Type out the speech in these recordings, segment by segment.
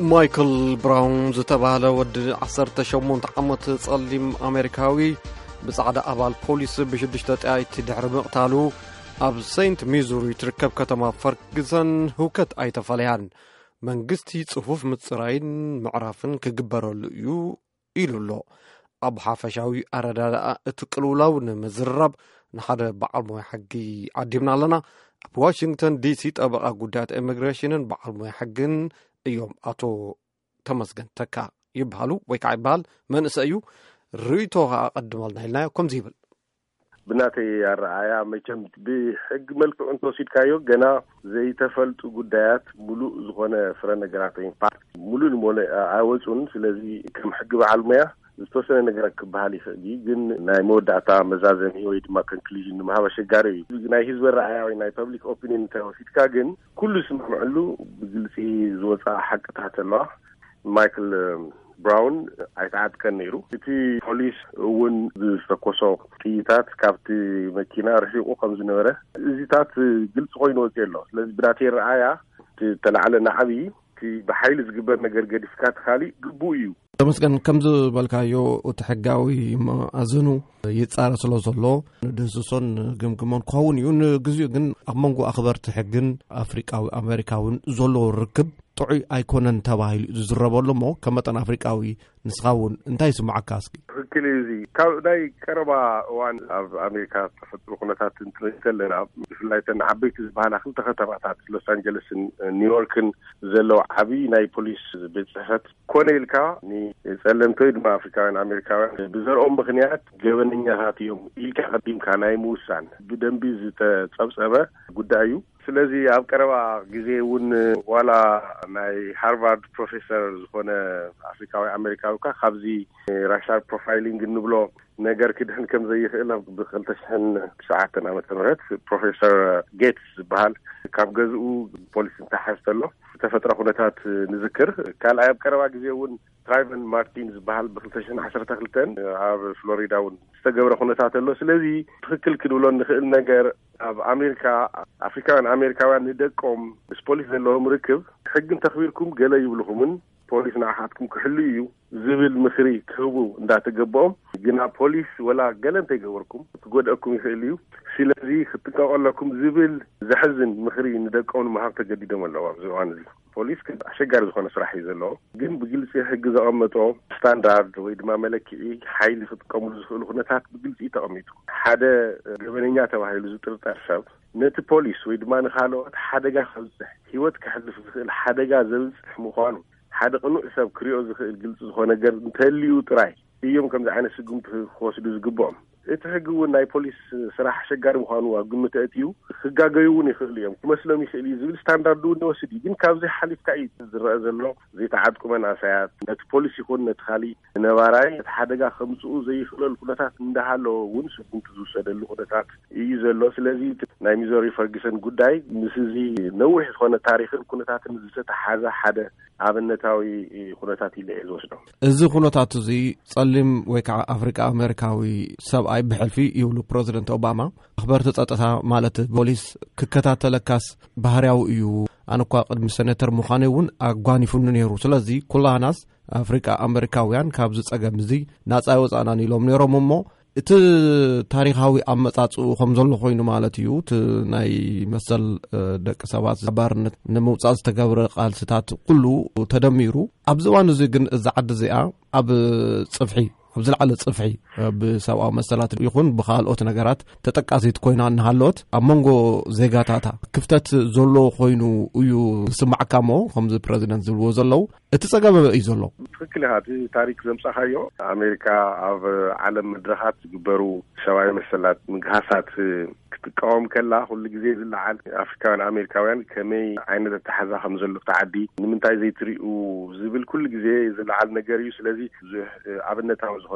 مايكل براون زتباله ود 18 عمت صليم أمريكاوي بصعد أبال بوليس بشدشت آيت دحر مقتالو أب سينت ميزوري تركب كتما فرقزن هوكت آيت فاليان منغستي صفوف متصراين معرفن كجبرلو يو إلولو أب حافشاوي أرداء اتقلولاو نمزرب نحد بعلمو حقي عديمنا لنا بواشنطن دي سي طبقة قدات إميغريشنن بعلمو حقن እዮም አቶ ተመስገን ተካ ይባሉ ወይ ካይባል መንስ እዩ ሪቶ አቀድማልና ይልና ከምዚ ይብል ብናቴ ያራያ መቸም በሕግ መልኩ እንተወሲድ ካዮ ገና ዘይተፈልጡ ጉዳያት ሙሉ ዝኾነ ፍረ ነገራት ኢምፓክት ሙሉ ሞለ አይወጹን ስለዚህ ከም ሕግ በዓልሙያ ዝተወሰነ ነገር ክባሃል ይኽእል ግን ናይ መወዳእታ መዛዘኒ ወይ ድማ ኮንክሉዥን ማህበረ ሸጋሪ ናይ ህዝብ ራእያ ወይ ናይ ፐብሊክ ኦፒኒየን ተወሲድካ ግን ኩሉ ስምዕሉ ብግልጺ ዝወፃ ሓቅታት ኣሎ ማይክል ብራውን አይታዓጥቀን ነይሩ እቲ ፖሊስ እውን ዝተኮሶ ጥይታት ካብቲ መኪና ርሒቁ ከም ዝነበረ እዚታት ግልጽ ኮይኑ ወፂ ኣሎ ስለዚ ብናቴ ራእያ ተላዕለ ናዓቢ بحيل زجبر نجار جديفكات خالي جبويو. تمسكن كم ذو بالكايو وتحجاوي ما أظنه يتصار سلوزلو دسوسون جمكمان قاون يون جزء جن أمانجو أخبار تحجن أفريقيا أو أمريكاون زلو ركب طعي أيكونن تباهي زربالو مو كم تن أفريقياوي نسخاون انتهي سمع كاسكي. كليزي كاي كربا وان أمريكا تفتح خناتات تنتلنا فلايتن عبيت زبالة خلت خطرات لوس أنجلس نيويورك زلو عبي ناي بوليس بتصحت كونيلكا ني سلمتويد مع أفريقيا أمريكا بزر بخنيات جوانية هاتيهم إلك قديم كاناي موسان بدم بيز تصبصبه قدايو ስለዚህ ኣብ ቀረባ ጊዜ እውን ዋላ ናይ ሃርቫርድ ፕሮፌሰር ዝኾነ ኣፍሪካዊ ኣሜሪካዊ ካብዚ ራሻል ፕሮፋይሊንግ ንብሎ ነገር ክድህን ከም ዘይኽእል ብ2009 ዓመተ ምህረት ፕሮፌሰር ጌትስ ዝበሃል ካብ ገዝኡ ፖሊስ እንተሓዝተሎ ተፈጥሮ ኩነታት ንዝክር ካልኣይ ኣብ ቀረባ ጊዜ እውን ትራይቨን ማርቲን ዝበሃል ብ2012 ኣብ ፍሎሪዳ እውን ዝተገብረ ኩነታት ኣሎ ስለዚ ትክክል ክንብሎ ንኽእል ነገር ኣብ ኣሜሪካ ኣፍሪካውያን ኣሜሪካውያን ንደቆም ፖሊስ ዘለዎም ርክብ ሕግን ተኽቢርኩም ገለ ይብልኹምን ፖሊስ ንዓሓትኩም ክሕሉ እዩ ዝብል ምኽሪ ክህቡ እንዳተገበኦም ግና ፖሊስ ወላ ገለ እንተይገበርኩም ትጎድአኩም ይኽእል እዩ ስለዚ ክትቀቐለኩም ዝብል ዘሕዝን ምኽሪ ንደቆም ምሃብ ተገዲዶም ኣለዎ ኣብዚ እዋን እዚ ፖሊስ ኣሸጋሪ ዝኾነ ስራሕ እዩ ዘለዎ ግን ብግልፂ ሕጊ ዘቐመጦ ስታንዳርድ ወይ ድማ መለክዒ ሓይሊ ክጥቀምሉ ዝኽእሉ ኩነታት ብግልፂ ተቐሚጡ ሓደ ገበነኛ ተባሂሉ ዝጥርጠር ሰብ ነቲ ፖሊስ ወይ ድማ ንኻልኦት ሓደጋ ከብፅሕ ሂወት ክሕልፍ ዝኽእል ሓደጋ ዘብፅሕ ምዃኑ ሓደ ቅኑዕ ሰብ ክሪኦ ዝኽእል ግልጽ ዝኾነ ነገር እንተልዩ ጥራይ እዮም ከምዚ ዓይነት ስጉምቲ ክወስዱ ዝግብኦም እቲ ሕጊ እውን ናይ ፖሊስ ስራሕ ኣሸጋሪ ምዃኑ ኣብ ግምት ኣእትዩ ክጋገዩ እውን ይኽእሉ እዮም ክመስሎም ይኽእል እዩ ዝብል ስታንዳርድ እውን ንወስድ እዩ ግን ካብዚ ሓሊፍካ እዩ ዝረአ ዘሎ ዘይተዓድቁ መናእሰያት ነቲ ፖሊስ ይኹን ነቲ ካሊእ ነባራይ እቲ ሓደጋ ከምፅኡ ዘይኽእለሉ ኩነታት እንዳሃለዎ እውን ስጉምቲ ዝውሰደሉ ኩነታት እዩ ዘሎ ስለዚ ናይ ሚዞሪ ፈርግሰን ጉዳይ ምስ እዚ ነዊሕ ዝኾነ ታሪክን ኩነታትን ዝተተሓሓዘ ሓደ ኣብነታዊ ኩነታት ኢለ ዝወስዶ እዚ ኩነታት እዚ ጸሊም ወይ ከዓ ኣፍሪቃ ኣሜሪካዊ ሰብኣይ ብሕልፊ ይብሉ ፕሬዚደንት ኦባማ ኣኽበርቲ ጸጥታ ማለት ፖሊስ ክከታተለካስ ባህርያዊ እዩ ኣነኳ ቅድሚ ሴኔተር ምዃነ እውን ኣጓኒፉኒ ነይሩ ስለዚ ኩላናስ ኣፍሪቃ ኣሜሪካውያን ካብዚ ፀገም እዚ ናፃ ይወፃናን ኢሎም ነይሮም እሞ እቲ ታሪኻዊ ኣመጻጽኡ ከም ዘሎ ኮይኑ ማለት እዩ እቲ ናይ መሰል ደቂ ሰባት ባርነት ንምውፃእ ዝተገብረ ቃልስታት ኩሉ ተደሚሩ ኣብዚ እዋን እዚ ግን እዚ ዓዲ እዚኣ ኣብ ፅፍሒ ኣብ ዝለዓለ ፅፍሒ ብሰብኣዊ መሰላት ይኹን ብኻልኦት ነገራት ተጠቃሲት ኮይና እናሃለወት ኣብ መንጎ ዜጋታታ ክፍተት ዘሎ ኮይኑ እዩ ዝስማዓካ እሞ ከምዚ ፕሬዚደንት ዝብልዎ ዘለው እቲ ፀገም እዩ ዘሎ ትክክል ኢኻ እቲ ታሪክ ዘምፃኻዮ ኣሜሪካ ኣብ ዓለም መድረኻት ዝግበሩ ሰብኣዊ መሰላት ምግሃሳት ክትቃወም ከላ ኩሉ ግዜ ዝለዓል ኣፍሪካውያን ኣሜሪካውያን ከመይ ዓይነት ኣተሓዛ ከም ዘሎ ተዓዲ ንምንታይ ዘይትሪኡ ዝብል ኩሉ ግዜ ዝለዓል ነገር እዩ ስለዚ ኣብነታዊ ዝኾነ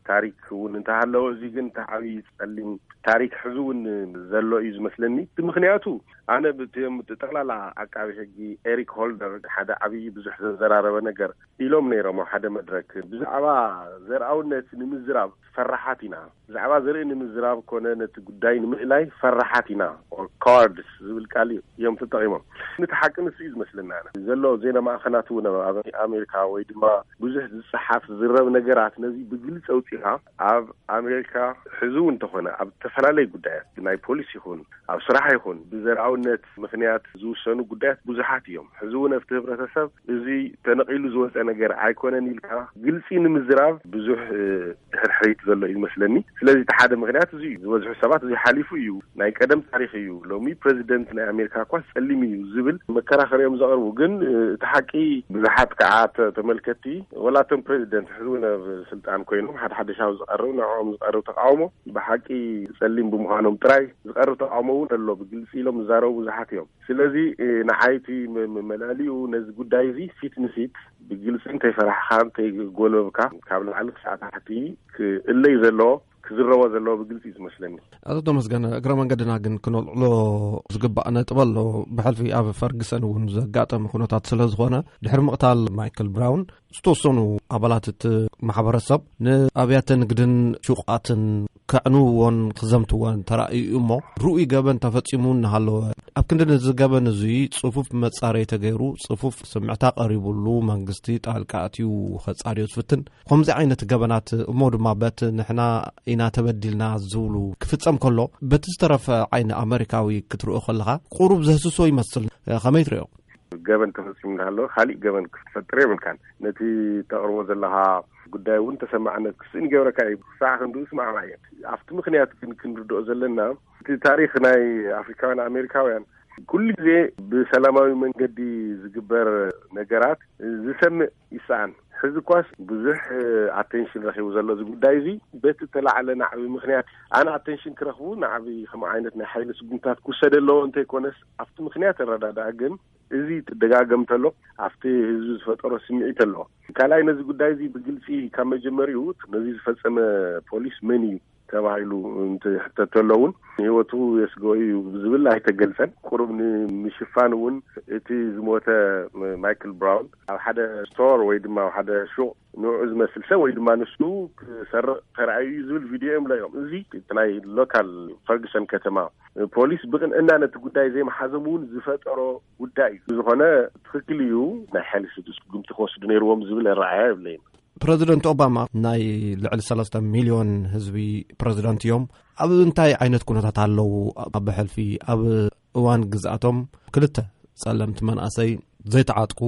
ታሪክ ወንንታሃለው እዚ ግን ተዓቢ ጸሊም ታሪክ ሕዙውን ዘሎ እዩ ዝመስለኒ ምክንያቱ ኣነ ብጠቅላላ አቃቢ ሕጊ ኤሪክ ሆልደር ሓደ ዓቢ ብዙሕ ዘዘራረበ ነገር ኢሎም ነይሮም ሓደ መድረክ ብዛዕባ ዘርአውነት ንምዝራብ ፈራሓቲና ብዛዕባ ዘርኢ ንምዝራብ ኮነ ነቲ ጉዳይ ንምእላይ ፈራሓቲና ኦር ካርድስ ዝብል ቃል እዮም ተጠቂሞም ነቲ ሓቅንስ እዩ ዝመስለና ዘሎ ዜና ማእኸናት እውን ኣብ ኣሜሪካ ወይ ድማ ብዙሕ ዝጽሓፍ ዝረብ ነገራት ነዚ ብግልጽ ኣውፂኻ ኣብ ኣሜሪካ ሕዙው እንተኾነ ኣብ ተፈላለዩ ጉዳያት ናይ ፖሊስ ይኹን ኣብ ስራሕ ይኹን ብዘርአውነት ምክንያት ዝውሰኑ ጉዳያት ብዙሓት እዮም ሕዙውን ኣብቲ ህብረተሰብ እዚ ተነቂሉ ዝወፀ ነገር ኣይኮነን ኢልካ ግልጺ ንምዝራብ ብዙሕ ሕርሕሪት ዘሎ እዩ መስለኒ ስለዚ ሓደ ምክንያት እዚ ዝበዝሑ ሰባት እዚ ሓሊፉ እዩ ናይ ቀደም ታሪኽ እዩ ሎሚ ፕሬዚደንት ናይ ኣሜሪካ ኳስ ጸሊም እዩ ዝብል መከራኸሪኦም ዘቕርቡ ግን እቲ ሓቂ ብዙሓት ከዓ ተመልከቲ ወላቶም ፕሬዚደንት ሕዙውን ኣብ ስልጣን ኮይኖም ሓደ ሻው ዝቐርቡ ንዕኦም ዝቐርቡ ተቃውሞ ብሓቂ ጸሊም ብምዃኖም ጥራይ ዝቐርቡ ተቃውሞ እውን ኣሎ ብግልጽ ኢሎም ዝዛረቡ ብዙሓት እዮም ስለዚ ንዓይቲ መላልዩ ነዚ ጉዳይ እዚ ፊት ንፊት ብግልጽ እንተይፈራሕካ እንተይጎለብካ ካብ ላዕሊ ክሳዕ ታሕቲ ክእለይ ዘሎ ክዝረቦ ዘሎ ብግልጽ ዝመስለኒ ኣቶ ተመስገን እግረ መንገድና ግን ክንልዕሎ ዝግባእ ነጥብ ኣሎ ብሕልፊ ኣብ ፈርግሰን እውን ዘጋጠመ ኩነታት ስለ ዝኾነ ድሕሪ ምቕታል ማይክል ብራውን ዝተወሰኑ ኣባላት እቲ ማሕበረሰብ ንኣብያተ ንግድን ሹቃትን ከዕንውዎን ክዘምትዎን ተራእዩ እሞ ርኡይ ገበን ተፈጺሙ እናሃለወ ኣብ ክንዲ ዝገበን እዚ ጽፉፍ መጻረይ ተገይሩ ጽፉፍ ስምዕታ ቀሪቡሉ መንግስቲ ጣልቃ ኣትዩ ከጻርዮ ዝፍትን ከምዚ ዓይነት ገበናት እሞ ድማ በት ንሕና ኢና ተበዲልና ዝብሉ ክፍጸም ከሎ በቲ ዝተረፈ ዓይኒ ኣሜሪካዊ ክትርእዮ ከለኻ ቁሩብ ዘህስሶ ይመስል ከመይ ትርእዮ ገበን ተፈጺሙ እናሃለወ ካሊእ ገበን ክፈጥር የብልካን ነቲ ተቕርቦ ዘለኻ ጉዳይ እውን ተሰማዕነት ክስእን ገብረካ እዩ ሳዕ ክንዱ ስማዕማየ ኣብቲ ምክንያት ክንርድኦ ዘለና እቲ ታሪክ ናይ ኣፍሪካውያን ኣሜሪካውያን ኩሉ ግዜ ብሰላማዊ መንገዲ ዝግበር ነገራት ዝሰምዕ ይስኣን ሕዚ ኳስ ብዙሕ ኣቴንሽን ረኺቡ ዘሎ እዚ ጉዳይ እዚ በቲ ተላዕለ ናዕቢ ምክንያት ኣነ ኣቴንሽን ክረኽቡ ናዕቢ ከም ዓይነት ናይ ሓይሊ ስጉምታት ክውሰደለዎ እንተይኮነስ ኣብቲ ምክንያት ረዳዳ ግን እዚ ተደጋገም ተሎ ኣብቲ ህዝቢ ዝፈጠሮ ስምዒት ኣሎ ካልኣይ ነዚ ጉዳይ እዚ ብግልፂ ካብ መጀመሪኡ ነዚ ዝፈጸመ ፖሊስ መን እዩ ተባሂሉ እንትሕተተለውን ህይወቱ የስጎዩ ዝብል ኣይተገልጸን ቁሩብ ንምሽፋን እውን እቲ ዝሞተ ማይክል ብራውን ኣብ ሓደ ስቶር ወይ ድማ ኣብ ሓደ ሹቅ ንዑ ዝመስል ሰብ ወይ ድማ ንሱ ክሰርቕ ተራእዩ ዝብል ቪድዮ እምለዮም እዚ ናይ ሎካል ፈርግሰን ከተማ ፖሊስ ብቅንዕና ነቲ ጉዳይ ዘይመሓዘም እውን ዝፈጠሮ ጉዳይ እዩ ዝኾነ ትክክል እዩ ናይ ሓይሊ ስጉምቲ ክወስዱ ነይርዎም ዝብል ረኣያ የብለይን ፕሬዚደንት ኦባማ ናይ ልዕሊ 3 ሚሊዮን ህዝቢ ፕሬዚደንት እዮም ኣብ እንታይ ዓይነት ኩነታት ኣለው ኣብ ሕልፊ ኣብ እዋን ግዝኣቶም ክልተ ጸለምቲ መንእሰይ ዘይተዓጥቁ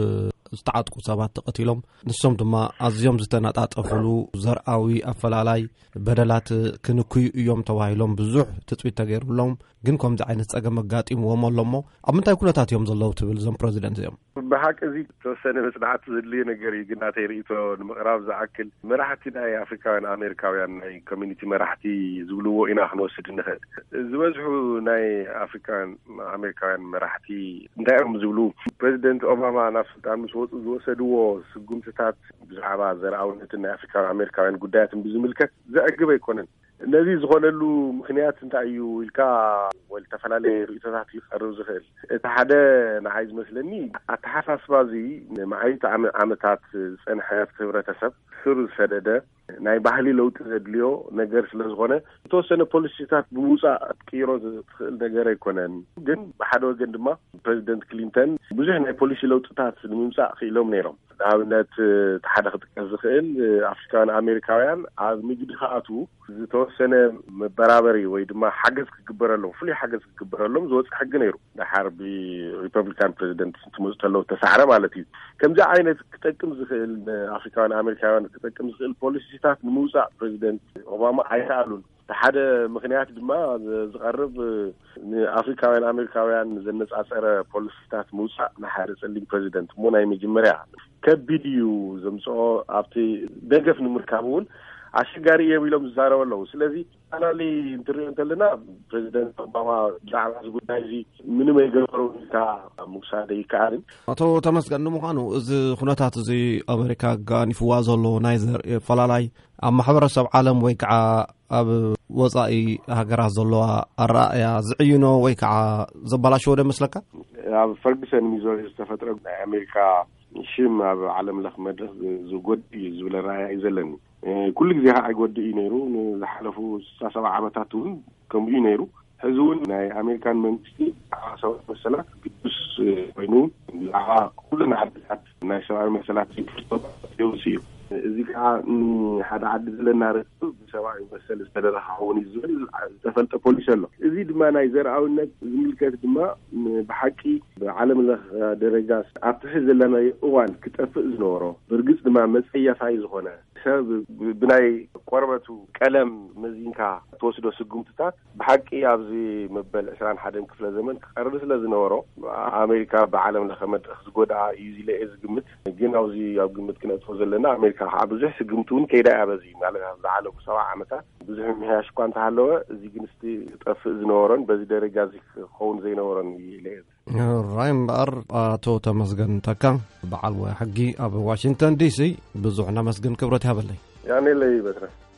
ዝተዓጥቁ ሰባት ተቐቲሎም ንሶም ድማ ኣዝዮም ዝተናጣጠፉሉ ዘርአዊ ኣፈላላይ በደላት ክንኩዩ እዮም ተባሂሎም ብዙሕ ትጽቢት ተገይሩሎም ግን ከምዚ ዓይነት ጸገም ኣጋጢምዎም ኣሎሞ ኣብ ምንታይ ኩነታት እዮም ዘለው ትብል ዞም ፕሬዚደንት እዮም ብሓቂ እዚ ተወሰነ መጽናዕቲ ዘድልየ ነገር እዩ ግን ናተይ ርእቶ ንምቕራብ ዝኣክል መራሕቲ ናይ ኣፍሪካውያን ኣሜሪካውያን ናይ ኮሚኒቲ መራሕቲ ዝብልዎ ኢና ክንወስድ ንኽእል ዝበዝሑ ናይ ኣፍሪካውያን ኣሜሪካውያን መራሕቲ እንታይ እዮም ዝብሉ ፕሬዚደንት ኦባማ ናብ ስልጣን ምስ ወፁ ዝወሰድዎ ስጉምትታት ብዛዕባ ዘርአውነትን ናይ ኣፍሪካውያን ኣሜሪካውያን ጉዳያትን ብዝምልከት ዘዕግብ ኣይኮነን ነዚ ዝኾነሉ ምክንያት እንታይ እዩ ኢልካ ወይ ተፈላለየ ርእቶታት ይቐርብ ዝኽእል እቲ ሓደ ንዓይ ዝመስለኒ ኣተሓሳስባ እዚ ንመዓይት ዓመታት ዝጸንሐት ህብረተሰብ ስሩ ዝሰደደ ናይ ባህሊ ለውጢ ዘድልዮ ነገር ስለ ዝኾነ ዝተወሰነ ፖሊሲታት ብምውፃእ ቅይሮ ዝኽእል ነገር ኣይኮነን ግን ብሓደ ወገን ድማ ፕሬዚደንት ክሊንተን ብዙሕ ናይ ፖሊሲ ለውጥታት ንምምፃእ ክኢሎም ነይሮም ንኣብነት ሓደ ክጥቀስ ዝኽእል ኣፍሪካውያን ኣሜሪካውያን ኣብ ንግዲ ከኣትዉ ዝተወሰነ መበራበሪ ወይ ድማ ሓገዝ ክግበረሎም ፍሉይ ሓገዝ ክግበረሎም ዝወፅእ ሕጊ ነይሩ ድሓር ብሪፐብሊካን ፕሬዚደንት እንትመፁ ተለው ተሳዕረ ማለት እዩ ከምዚ ዓይነት ክጠቅም ዝኽእል ኣፍሪካውያን ኣሜሪካውያን ክጠቅም ዝኽእል ፖሊሲታት ንምውፃእ ፕሬዚደንት ኦባማ ኣይከኣሉን ሓደ ምክንያት ድማ ዝቐርብ ንኣፍሪካውያን ኣሜሪካውያን ዘነጻጸረ ፖሊሲታት ምውፃእ ንሓደ ጸሊም ፕሬዚደንት ሞ ናይ መጀመርያ ከቢድ እዩ ዘምጽኦ ኣብቲ ደገፍ ንምርካብ እውን ኣሸጋሪ የሚሎም ዝዛረቡ ኣለዉ ስለዚ ኣናሊ እንትሪኦ እንተለና ፕሬዚደንት ኦባማ ብዛዕባ እዚ ጉዳይ እዚ ምንም ኣይገበሩ ኢልካ ምውሳድ ኣይከኣልን ኣቶ ተመስገን ንምዃኑ እዚ ኩነታት እዚ ኣሜሪካ ጋኒፍዋ ዘሎ ናይ ዘር ፈላላይ ኣብ ማሕበረሰብ ዓለም ወይ ከዓ ኣብ ወፃኢ ሃገራት ዘለዋ ኣረኣእያ ዝዕይኖ ወይ ከዓ ዘበላሽዎ ዶ ይመስለካ ኣብ ፈርግሰን ሚዞሪ ዝተፈጥረ ናይ ኣሜሪካ ሽም ኣብ ዓለም ለኽ መድረክ ዝጎድእ ዝብል ራእይ እዩ ዘለኒ ኩሉ ግዜ ኣይጎድእ እዩ ነይሩ ንዝሓለፉ 67 ዓመታት እውን ከምኡ እዩ ነይሩ ሕዚ እውን ናይ ኣሜሪካን መንግስቲ ሰብኣዊ መሰላት ቅዱስ ኮይኑ ብዛዕባ ኩለን ዓድታት ናይ ሰብኣዊ መሰላት ይውስ እዩ እዚ ከዓ ሓደ ዓዲ ዘለና ርክብ ብሰብኣዊ መሰል ዝተደረኸ ኸውን እዩ ዝብል ዝተፈልጠ ፖሊሲ ኣሎ እዚ ድማ ናይ ዘርኣውነት ዝምልከት ድማ ብሓቂ ብዓለም ለኽ ደረጃ ኣብ ትሕቲ ዘለና እዋን ክጠፍእ ዝነበሮ ብርግፅ ድማ መፀያፋይ ዝኾነ ሰብ ብናይ ቆርበቱ ቀለም መዚንካ ተወስዶ ስጉምትታት ብሓቂ ኣብዚ መበል 21 ክፍለ ዘመን ክቐርብ ስለ ዝነበሮ ኣሜሪካ ብዓለም ለኸ መድረክ ዝጎድኣ እዩ ኢለ ዝግምት ግን ኣብዚ ኣብ ግምት ክነጥፎ ዘለና ኣሜሪካ ከዓ ብዙሕ ስግምቱ እውን ከይዳ እያ በዚ ማለት ዝዓለፉ 70 ዓመታት ብዙሕ ምሕያሽ እኳ እንተሃለወ እዚ ግን ጠፍእ ዝነበሮን በዚ ደረጃ እዚ ክኸውን ዘይነበሮን ኢለ ራይ እምበር ኣቶ ተመስገን ተካ በዓል ሞያ ሕጊ ኣብ ዋሽንግተን ዲሲ ብዙሕ ናመስግን ክብረት ያበለይ ያኔ ለይ በትረ